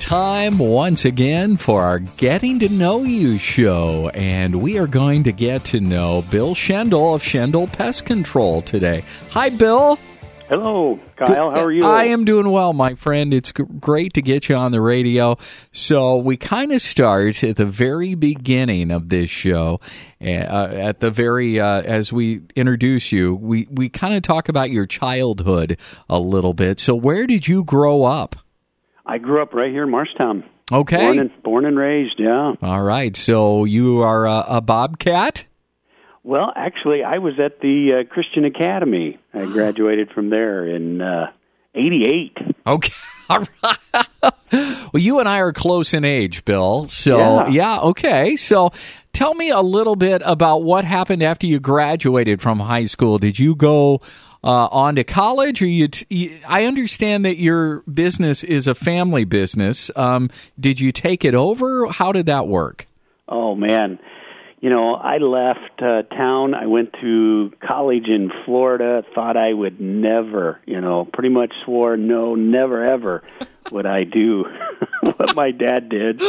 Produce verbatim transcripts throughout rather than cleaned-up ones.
time once again for our Getting to Know You show, and we are going to get to know Bill Schendel of Schendel Pest Control today. Hi, Bill. Hello, Kyle. How are you? I am doing well, my friend. It's g- great to get you on the radio. So we kind of start at the very beginning of this show. Uh, at the very, uh, as we introduce you, we, we kind of talk about your childhood a little bit. So where did you grow up? I grew up right here in Marshtown. Okay. Born and, born and raised, yeah. All right. So you are a, a Bobcat? Well, actually, I was at the uh, Christian Academy. I graduated from there in uh, eighty-eight. Okay. All right. Well, you and I are close in age, Bill. So, yeah. yeah, okay. So tell me a little bit about what happened after you graduated from high school. Did you go uh, on to college? Or you, t- you? I understand that your business is a family business. Um, did you take it over? How did that work? Oh, man. You know, I left uh, town. I went to college in Florida, thought I would never, you know, pretty much swore, no, never, ever would I do what my dad did.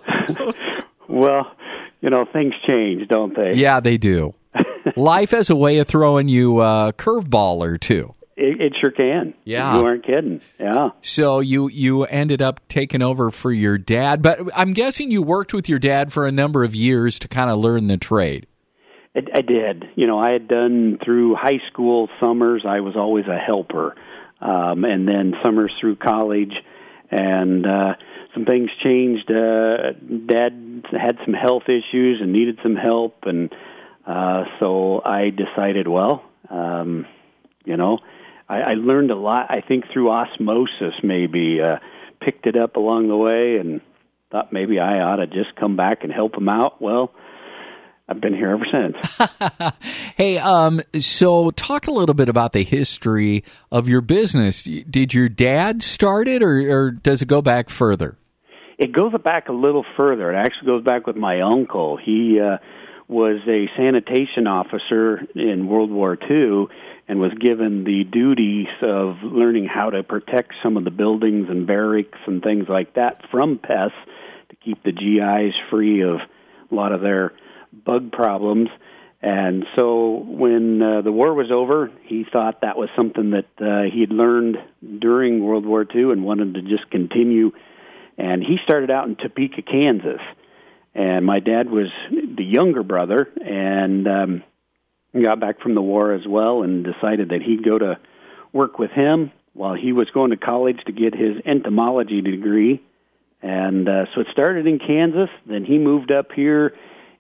Well, you know, things change, don't they? Yeah, they do. Life has a way of throwing you a curveball or two. It, it sure can. Yeah. You aren't kidding. Yeah. So you, you ended up taking over for your dad, but I'm guessing you worked with your dad for a number of years to kind of learn the trade. I, I did. You know, I had done through high school summers, I was always a helper. Um, and then summers through college, and uh, some things changed. Uh, Dad had some health issues and needed some help, and uh, so I decided, well, um, you know, I learned a lot, I think, through osmosis, maybe. Uh, picked it up along the way and thought maybe I ought to just come back and help him out. Well, I've been here ever since. Hey, um, so talk a little bit about the history of your business. Did your dad start it, or, or does it go back further? It goes back a little further. It actually goes back with my uncle. He uh, was a sanitation officer in World War Two, and was given the duties of learning how to protect some of the buildings and barracks and things like that from pests to keep the G Is free of a lot of their bug problems. And so when uh, the war was over, he thought that was something that uh, he had learned during World War Two and wanted to just continue. And he started out in Topeka, Kansas. And my dad was the younger brother, and um, got back from the war as well, and decided that he'd go to work with him while he was going to college to get his entomology degree. And uh, so it started in Kansas. Then he moved up here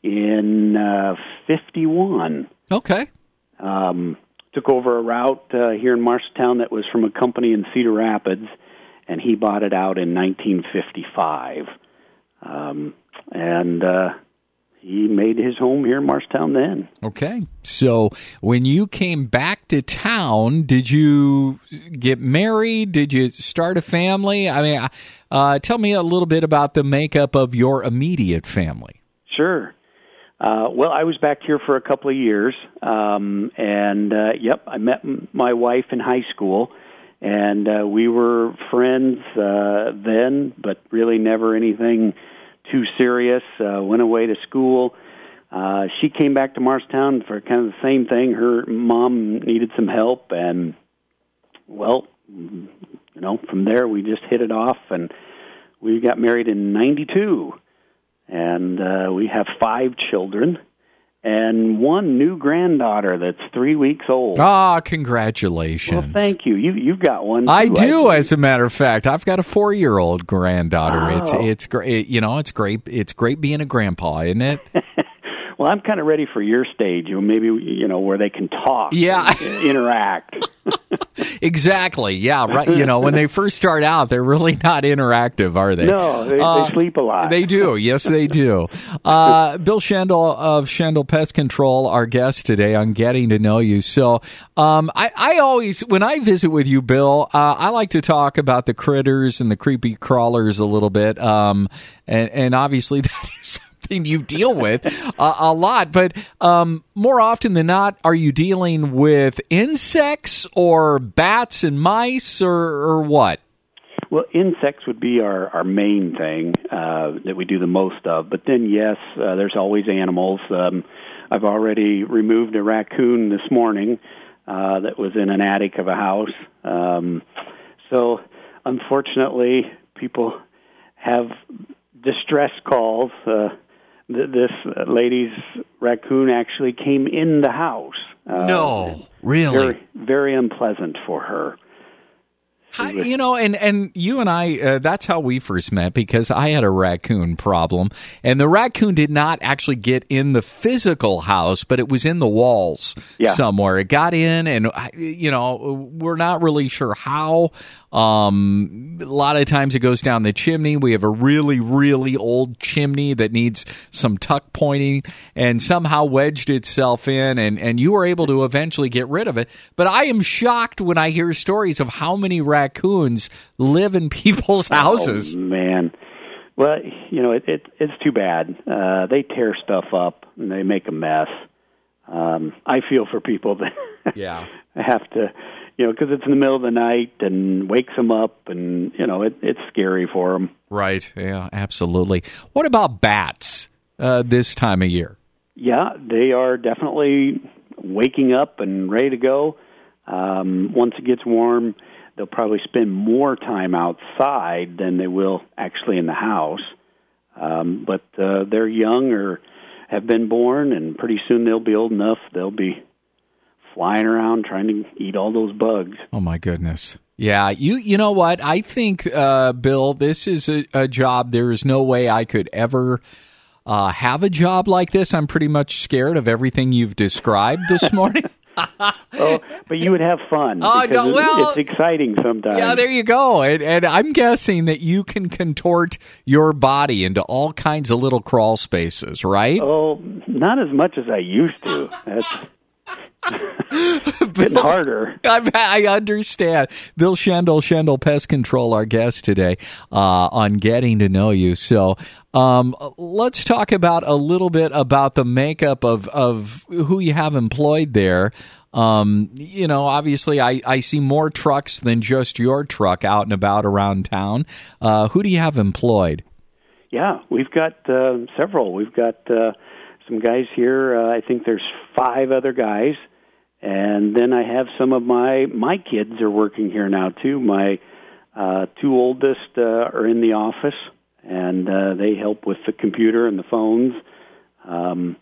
in uh, fifty-one. Okay. Um, took over a route uh, here in Marshtown that was from a company in Cedar Rapids, and he bought it out in nineteen fifty-five. Um, and uh, he made his home here in Marshtown then. Okay. So when you came back to town, did you get married? Did you start a family? I mean, uh, tell me a little bit about the makeup of your immediate family. Sure. Uh, well, I was back here for a couple of years, um, and, uh, yep, I met m- my wife in high school, and uh, we were friends uh, then, but really never anything too serious. Uh, went away to school. Uh, she came back to Marshtown for kind of the same thing. Her mom needed some help, and, well, you know, from there we just hit it off, and we got married in ninety-two. And uh, we have five children and one new granddaughter that's three weeks old. Ah, congratulations. Well, thank you. You, you've got one, too, I do, I as a matter of fact. I've got a four-year-old granddaughter. Wow. It's it's great. You know, it's great. It's great being a grandpa, isn't it? Well, I'm kind of ready for your stage, you know, maybe, you know, where they can talk, yeah, and interact. Exactly. Yeah. Right. You know, when they first start out, they're really not interactive, are they? No, they, uh, they sleep a lot. They do. Yes, they do. Uh, Bill Schendel of Schendel Pest Control, our guest today on Getting to Know You. So, um, I, I always, when I visit with you, Bill, uh, I like to talk about the critters and the creepy crawlers a little bit. Um, and, and obviously that is you deal with uh, a lot, but um, more often than not, are you dealing with insects or bats and mice, or, or what? Well, insects would be our, our main thing uh, that we do the most of. But then, yes, uh, there's always animals. Um, I've already removed a raccoon this morning uh, that was in an attic of a house. Um, so, unfortunately, people have distress calls. Uh, th- this lady's raccoon actually came in the house. Uh, no, really? Very, very unpleasant for her. How, you know, and, and you and I, uh, that's how we first met, because I had a raccoon problem, and the raccoon did not actually get in the physical house, but it was in the walls yeah. somewhere. It got in, and, you know, we're not really sure how. Um, a lot of times it goes down the chimney. We have a really, really old chimney that needs some tuck pointing, and somehow wedged itself in, and, and you were able to eventually get rid of it. But I am shocked when I hear stories of how many raccoons live in people's houses. Oh, man. Well, you know, it, it, it's too bad. Uh, they tear stuff up, and they make a mess. Um, I feel for people that yeah. have to... You know, because it's in the middle of the night and wakes them up, and, you know, it, it's scary for them. Right, yeah, absolutely. What about bats uh, this time of year? Yeah, they are definitely waking up and ready to go. Um, once it gets warm, they'll probably spend more time outside than they will actually in the house. Um, but uh, they're young or have been born, and pretty soon they'll be old enough, they'll be flying around trying to eat all those bugs. Oh, my goodness. Yeah, you you know what? I think, uh, Bill, this is a, a job. There is no way I could ever uh, have a job like this. I'm pretty much scared of everything you've described this morning. Oh, but you would have fun. Oh, no, well, it's exciting sometimes. Yeah, there you go. And, and I'm guessing that you can contort your body into all kinds of little crawl spaces, right? Oh, not as much as I used to. That's... Getting harder. I, I understand. Bill Schendel, Schendel Pest Control, our guest today uh, on Getting to Know You. So um, let's talk about a little bit about the makeup of, of who you have employed there. Um, you know, obviously, I, I see more trucks than just your truck out and about around town. Uh, who do you have employed? Yeah, we've got uh, several. We've got uh, some guys here. Uh, I think there's five other guys. And then I have some of my, my kids are working here now, too. My uh, two oldest uh, are in the office, and uh, they help with the computer and the phones. Um,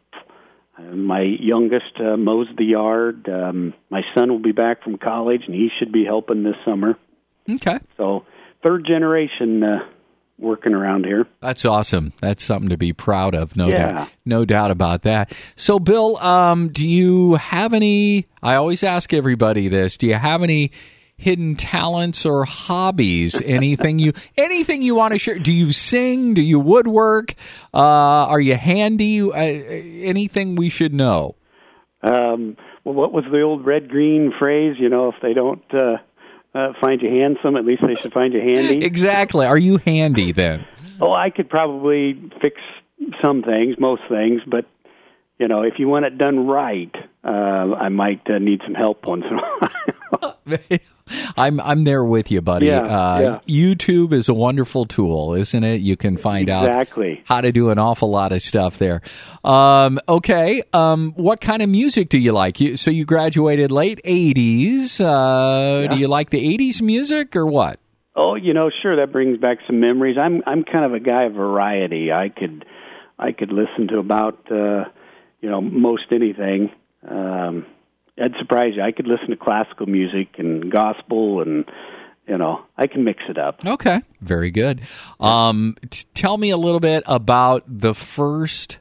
my youngest uh, mows the yard. Um, my son will be back from college, and he should be helping this summer. Okay. So third generation uh working around here. That's awesome. That's something to be proud of. No yeah. doubt. No doubt about that. So, Bill, um, do you have any, I always ask everybody this, do you have any hidden talents or hobbies? Anything you, anything you want to share? Do you sing? Do you woodwork? Uh, are you handy? Uh, anything we should know? Um, well, what was the old red-green phrase? You know, if they don't, uh, Uh, find you handsome, at least they should find you handy. Exactly. Are you handy then? Oh, I could probably fix some things, most things, but, you know, if you want it done right, uh, I might uh, need some help once in a while. I'm I'm there with you, buddy. Yeah, uh, yeah. YouTube is a wonderful tool, isn't it? You can find exactly. out how to do an awful lot of stuff there. Um, okay, um, what kind of music do you like? You, so you graduated late eighties. Uh, yeah. Do you like the eighties music or what? Oh, you know, sure, that brings back some memories. I'm I'm kind of a guy of variety. I could I could listen to about uh, you know most anything. Um, I'd surprise you. I could listen to classical music and gospel, and you know, I can mix it up. Okay, very good. Um, t- tell me a little bit about the first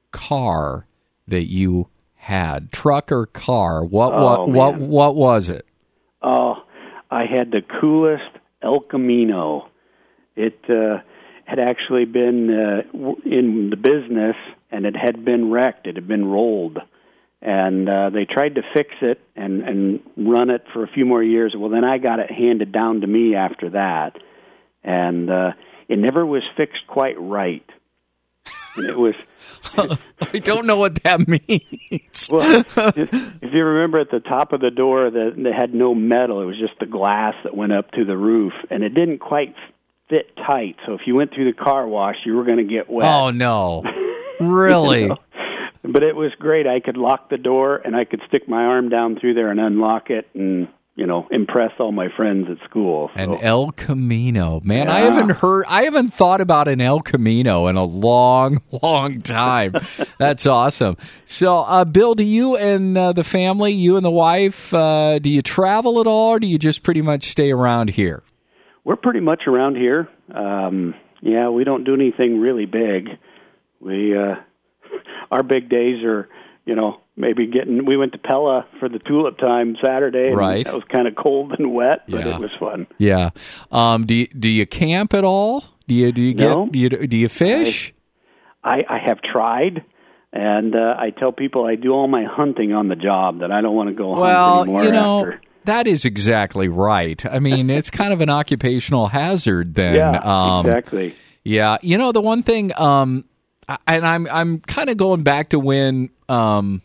car that you had, truck or car. What Oh, what man. what what was it? Oh, I had the coolest El Camino. It uh, had actually been uh, w- in the business, and it had been wrecked. It had been rolled. And uh, they tried to fix it and, and run it for a few more years. Well, then I got it handed down to me after that. And uh, it never was fixed quite right. And it was. I don't know what that means. Well, if, if you remember at the top of the door, that they had no metal. It was just the glass that went up to the roof, and it didn't quite fit tight. So if you went through the car wash, you were going to get wet. Oh, no. Really? You know? But it was great. I could lock the door, and I could stick my arm down through there and unlock it and, you know, impress all my friends at school. So. An El Camino. Man, Yeah. I haven't heard, I haven't thought about an El Camino in a long, long time. That's awesome. So, uh, Bill, do you and uh, the family, you and the wife, uh, do you travel at all, or do you just pretty much stay around here? We're pretty much around here. Um, yeah, we don't do anything really big. We, uh, our big days are, you know, maybe getting, we went to Pella for the tulip time Saturday. And right. That was kind of cold and wet, but Yeah. it was fun. Yeah. Um, do you, do you camp at all? Do you, do you get, No. do you, do you fish? I, I have tried, and uh, I tell people I do all my hunting on the job, that I don't want to go Well, hunt anymore you know, after. that is exactly right. I mean, it's kind of an occupational hazard then. Yeah, um, exactly. Yeah, you know the one thing, um, I- and I'm I'm kind of going back to when um,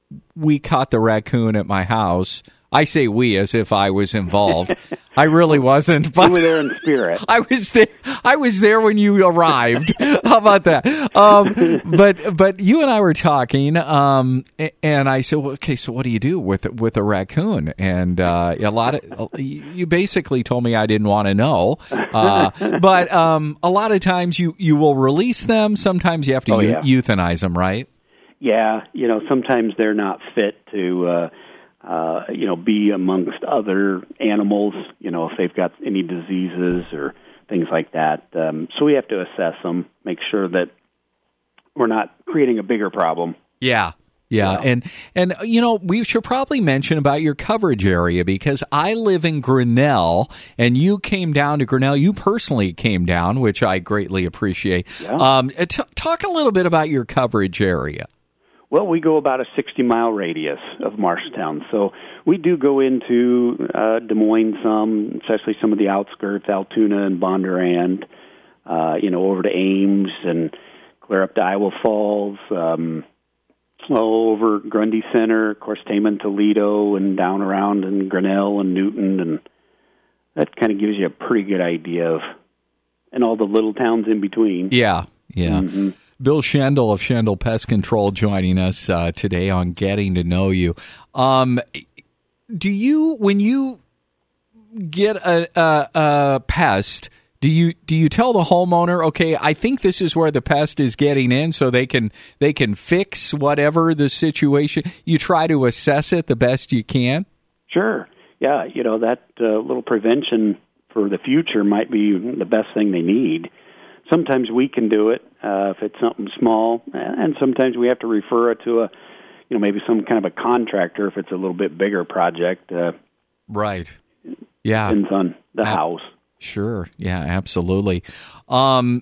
we caught the raccoon at my house. I say we as if I was involved. I really wasn't, but You were there in spirit. I was there. I was there when you arrived. How about that? Um, but but you and I were talking, um, a- and I said, well, "Okay, so what do you do with with a raccoon?" And uh, a lot of you basically told me I didn't want to know. Uh, but um, a lot of times you you will release them. Sometimes you have to Oh, eu- yeah. euthanize them, right? Yeah, you know, sometimes they're not fit to, uh, uh, you know, be amongst other animals, you know, if they've got any diseases or things like that. Um, so we have to assess them, make sure that we're not creating a bigger problem. Yeah. Yeah, Yeah. and and you know, we should probably mention about your coverage area, because I live in Grinnell, and you came down to Grinnell. You personally came down, which I greatly appreciate. Yeah. Um, t- talk a little bit about your coverage area. Well, we go about a sixty-mile radius of Marshtown, so we do go into uh, Des Moines some, especially some of the outskirts, Altoona and Bondurant, uh, you know, over to Ames and clear up to Iowa Falls, um, all over Grundy Center, of course, Tama, Toledo, and down around in Grinnell and Newton, and that kind of gives you a pretty good idea of, and all the little towns in between. Yeah, yeah. Mm-hmm. Bill Schendel of Schendel Pest Control joining us uh, today on Getting to Know You. Um, do you, when you get a, a, a pest, do you do you tell the homeowner, okay, I think this is where the pest is getting in, so they can they can fix whatever the situation? You try to assess it the best you can? Sure. Yeah, you know, that uh, little prevention for the future might be the best thing they need. Sometimes we can do it uh, if it's something small, and sometimes we have to refer it to a, you know, maybe some kind of a contractor if it's a little bit bigger project. Uh, Right. Yeah. depends on the Uh, house. Sure. Yeah, absolutely. Um,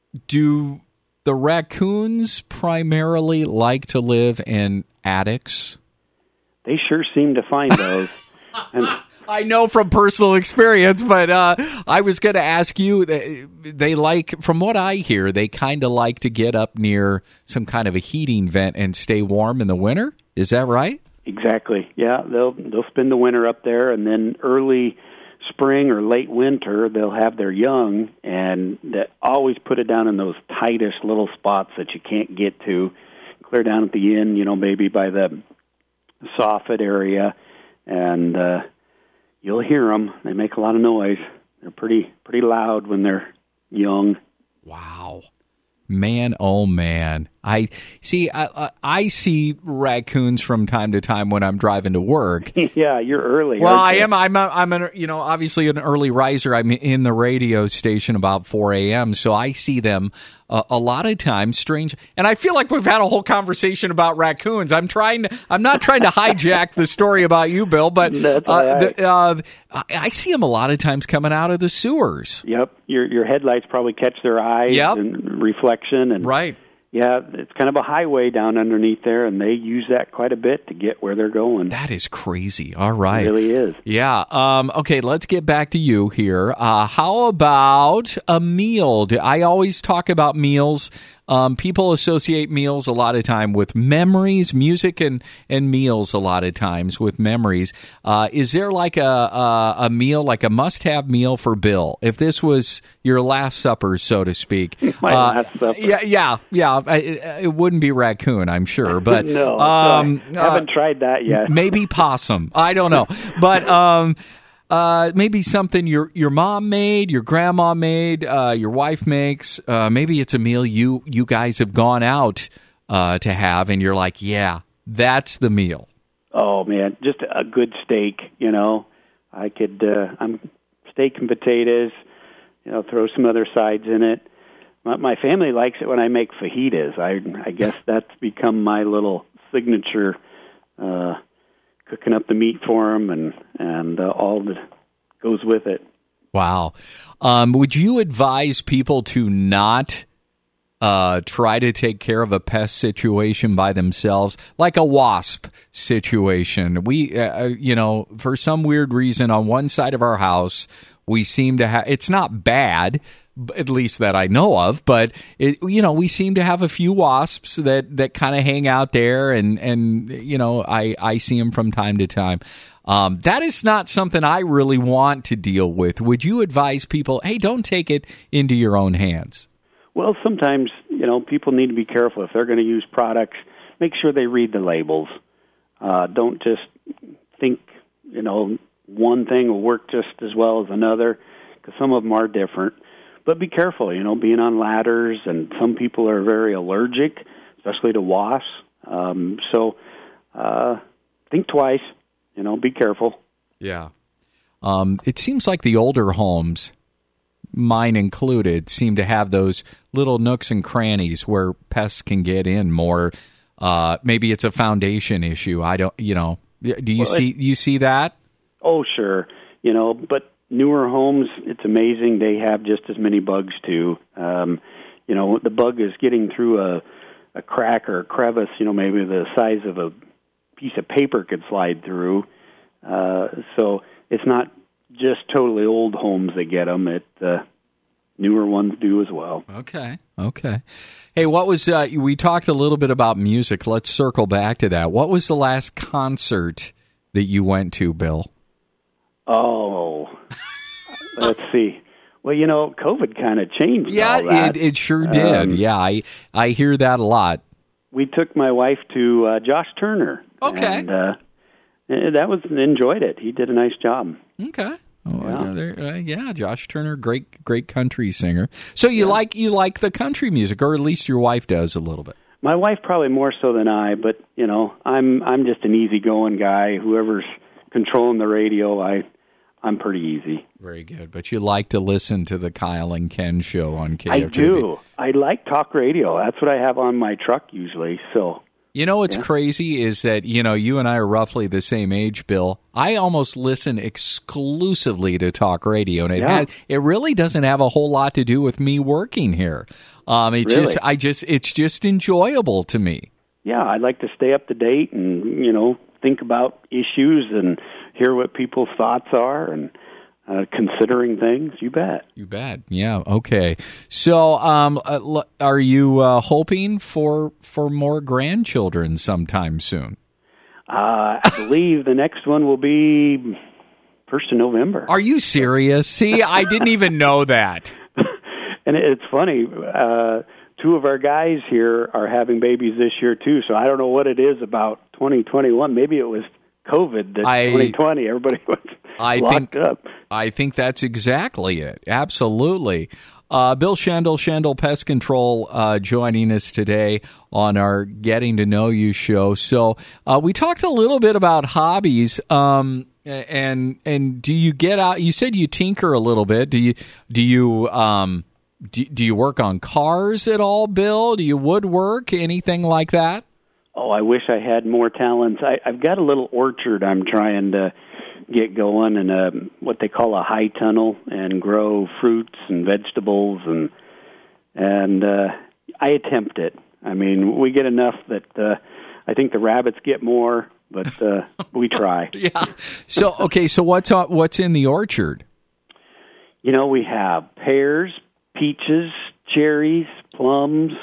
do the raccoons primarily like to live in attics? They sure seem to find those. and I know from personal experience, but uh, I was going to ask you, they, they like, from what I hear, they kind of like to get up near some kind of a heating vent and stay warm in the winter. Is that right? Exactly. Yeah, they'll they'll spend the winter up there, and then early spring or late winter they'll have their young, and that always put it down in those tightest little spots that you can't get to. Clear down at the end, you know, maybe by the soffit area, and uh, you'll hear them. They make a lot of noise. They're pretty pretty loud when they're young. Wow. Man, oh man! I see. I, I, I see raccoons from time to time when I'm driving to work. Yeah, you're early. Well, I aren't you? am. I'm. A, I'm an. You know, obviously an early riser. I'm in the radio station about four a.m. So I see them uh, a lot of times. Strange, and I feel like we've had a whole conversation about raccoons. I'm trying. To, I'm not trying to hijack the story about you, Bill, but That's uh, all right. the, uh, I, I see them a lot of times coming out of the sewers. Yep, your your headlights probably catch their eyes Yep. and reflection, and Right. yeah, it's kind of a highway down underneath there, and they use that quite a bit to get where they're going. That is crazy. All right. It really is. Yeah. Um, okay, let's get back to you here. Uh, how about a meal? Do- I always talk about meals Um, people associate meals a lot of time with memories, music and, and meals a lot of times with memories. Uh, is there like a, a, a meal, like a must-have meal for Bill? If this was your last supper, so to speak. My uh, last supper. Yeah, yeah, yeah. It, it wouldn't be raccoon, I'm sure. But no, um, I haven't uh, tried that yet. Maybe possum. I don't know. But um, uh, maybe something your your mom made, your grandma made, uh, your wife makes. Uh, maybe it's a meal you you guys have gone out uh, to have, and you're like, yeah, that's the meal. Oh man, just a good steak. You know, I could. Uh, I'm steak and potatoes. You know, throw some other sides in it. My, my family likes it when I make fajitas. I I guess that's become my little signature. Uh, cooking up the meat for them and and uh, all that goes with it. Wow. Um, would you advise people to not uh, try to take care of a pest situation by themselves, like a wasp situation? We, uh, you know, for some weird reason, on one side of our house, we seem to have. It's not bad, at least that I know of, but it, you know, we seem to have a few wasps that, that kind of hang out there, and, and you know, I, I see them from time to time. Um, that is not something I really want to deal with. Would you advise people, hey, don't take it into your own hands? Well, sometimes, you know, people need to be careful. If they're going to use products, make sure they read the labels. Uh, don't just think, you know, one thing will work just as well as another, because some of them are different. But be careful, you know, being on ladders, and some people are very allergic, especially to wasps. Um, so uh, think twice, you know, be careful. Yeah. Um, it seems like the older homes, mine included, seem to have those little nooks and crannies where pests can get in more. Uh, maybe it's a foundation issue. I don't, you know, do you well, see, it, you see that? Oh, sure. You know, but newer homes, it's amazing. They have just as many bugs, too. Um, you know, the bug is getting through a, a crack or a crevice, you know, maybe the size of a piece of paper could slide through. Uh, so it's not just totally old homes that get them. It, uh, newer ones do as well. Okay, okay. Hey, what was, uh, we talked a little bit about music. Let's circle back to that. What was the last concert that you went to, Bill? Oh, let's see. Well, you know, COVID kind of changed yeah, all that. it, it sure did. Um, yeah, I I hear that a lot. We took my wife to uh, Josh Turner. Okay. And, uh, that was enjoyed it. He did a nice job. Okay. Oh, yeah. There, uh, yeah, Josh Turner, great great country singer. So you yeah. like you like the country music, or at least your wife does a little bit. My wife probably more so than I, but you know, I'm I'm just an easygoing guy. Whoever's controlling the radio, I. I'm pretty easy. Very good. But you like to listen to the Kyle and Ken show on K F J B. I do. I like talk radio. That's what I have on my truck usually. So, you know what's yeah. crazy is that, you know, you and I are roughly the same age, Bill. I almost listen exclusively to talk radio, and it yeah. has, it really doesn't have a whole lot to do with me working here. Um, it really? just I just it's just enjoyable to me. Yeah, I like to stay up to date and, you know, think about issues and hear what people's thoughts are and uh, considering things. You bet. You bet. Yeah. Okay. So, um, uh, are you uh, hoping for for more grandchildren sometime soon? Uh, I believe the next one will be first of November. Are you serious? See, I didn't even know that. And it's funny. Uh, two of our guys here are having babies this year too. So I don't know what it is about twenty twenty-one. Maybe it was COVID that I, twenty twenty, everybody was I locked think, up. I think that's exactly it. Absolutely. Uh, Bill Shandel, Shandel Pest Control, uh, joining us today on our Getting to Know You show. So uh, we talked a little bit about hobbies, um, and and do you get out? You said you tinker a little bit. Do you do you um, do, do you work on cars at all, Bill? Do you woodwork, anything like that? Oh, I wish I had more talents. I, I've got a little orchard I'm trying to get going in a, what they call a high tunnel, and grow fruits and vegetables, and and uh, I attempt it. I mean, we get enough that uh, I think the rabbits get more, but uh, we try. Yeah. So okay, so what's uh, what's in the orchard? You know, we have pears, peaches, cherries, plums,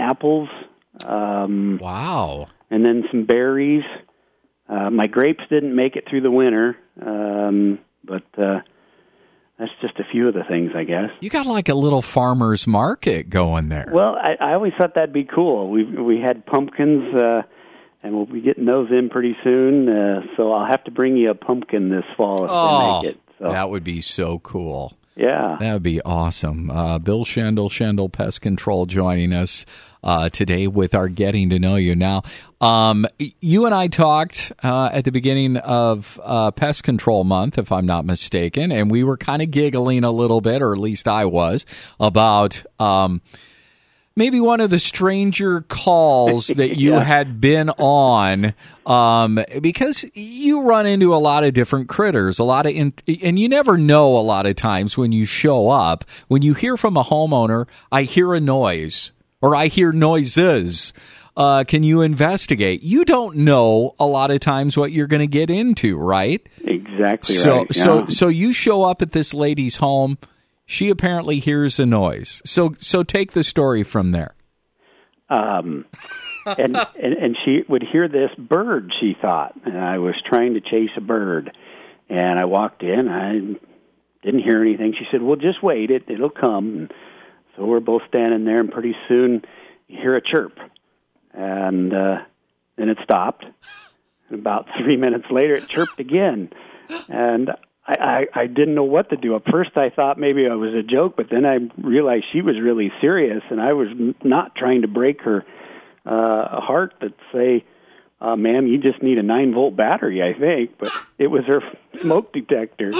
apples. Um, wow. And then some berries. Uh, my grapes didn't make it through the winter, um, but uh, that's just a few of the things, I guess. You got like a little farmer's market going there. Well, I, I always thought that'd be cool. We we had pumpkins, uh, and we'll be getting those in pretty soon. Uh, so I'll have to bring you a pumpkin this fall if oh, they make it. So. That would be so cool. Yeah. That would be awesome. Uh, Bill Schendel, Schendel Pest Control, joining us uh, today with our Getting to Know You. Now, um, you and I talked uh, at the beginning of uh, Pest Control Month, if I'm not mistaken, and we were kind of giggling a little bit, or at least I was, about um, maybe one of the stranger calls that you yeah. had been on, um, because you run into a lot of different critters, a lot of, in, and you never know a lot of times when you show up, when you hear from a homeowner, I hear a noise or I hear noises. Uh, can you investigate? You don't know a lot of times what you're going to get into, right? Exactly so, right. So, yeah. so you show up at this lady's home. She apparently hears a noise. So so take the story from there. Um, and, and and she would hear this bird, she thought. And I was trying to chase a bird. And I walked in. I didn't hear anything. She said, well, just wait. It, it'll come. And so we're both standing there, and pretty soon you hear a chirp. And uh, then it stopped. And about three minutes later, it chirped again. And I, I, I didn't know what to do. At first, I thought maybe it was a joke, but then I realized she was really serious, and I was not trying to break her uh, heart that say, uh, ma'am, you just need a nine-volt battery, I think. But it was her smoke detector.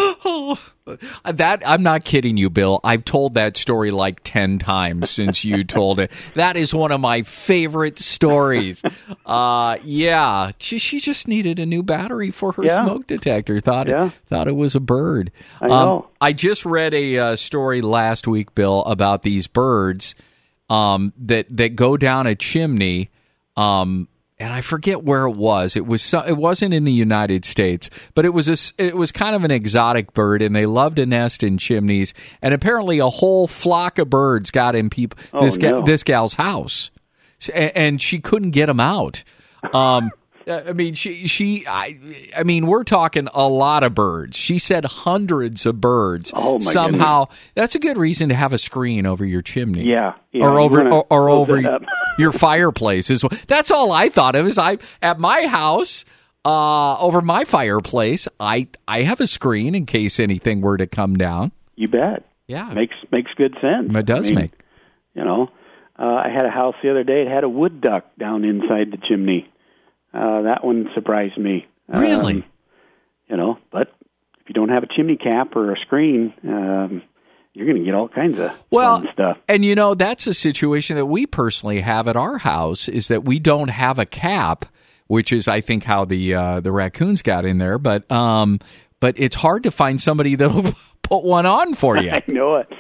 That I'm not kidding you, Bill. I've told that story like ten times since you told it. That is one of my favorite stories. Uh, yeah, she, she just needed a new battery for her yeah. smoke detector. Thought yeah. it, thought it was a bird. I know. Um, I just read a uh, story last week, Bill, about these birds um, that that go down a chimney. Um, And I forget where it was. It was it wasn't in the United States, but it was a, it was kind of an exotic bird, and they love to nest in chimneys. And apparently, a whole flock of birds got in people oh, this no. ga- this gal's house, and, and she couldn't get them out. Um, I mean, she she I I mean, we're talking a lot of birds. She said hundreds of birds. Oh my Somehow, goodness. That's a good reason to have a screen over your chimney. Yeah, yeah or over or, or over. Up. Your fireplace is that's all I thought of. Is I at my house uh, over my fireplace, I I have a screen in case anything were to come down. You bet. Yeah, makes makes good sense. It does I mean, make. You know, uh, I had a house the other day. It had a wood duck down inside the chimney. Uh, that one surprised me. Really? Um, you know, but if you don't have a chimney cap or a screen. Um, You're going to get all kinds of well, fun stuff. And, you know, that's a situation that we personally have at our house is that we don't have a cap, which is, I think, how the uh, the raccoons got in there. But um, but it's hard to find somebody that'll put one on for you. I know it.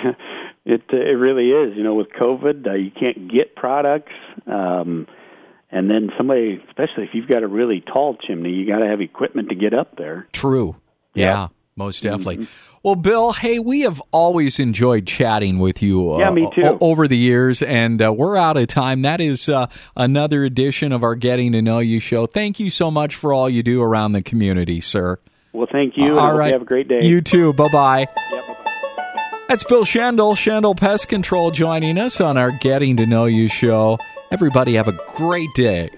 It, uh, it really is. You know, with COVID, uh, you can't get products. Um, and then somebody, especially if you've got a really tall chimney, you got to have equipment to get up there. True. Yeah, yeah most definitely. Mm-hmm. Well, Bill, hey, we have always enjoyed chatting with you uh, yeah, me too. o- over the years, and uh, we're out of time. That is uh, another edition of our Getting to Know You show. Thank you so much for all you do around the community, sir. Well, thank you. Uh, all and right. I hope you have a great day. You too. Bye-bye. Yeah, bye-bye. That's Bill Schendel, Schendel Pest Control, joining us on our Getting to Know You show. Everybody have a great day.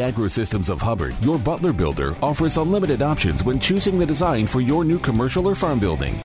Agrosystems of Hubbard, your Butler builder, offers unlimited options when choosing the design for your new commercial or farm building.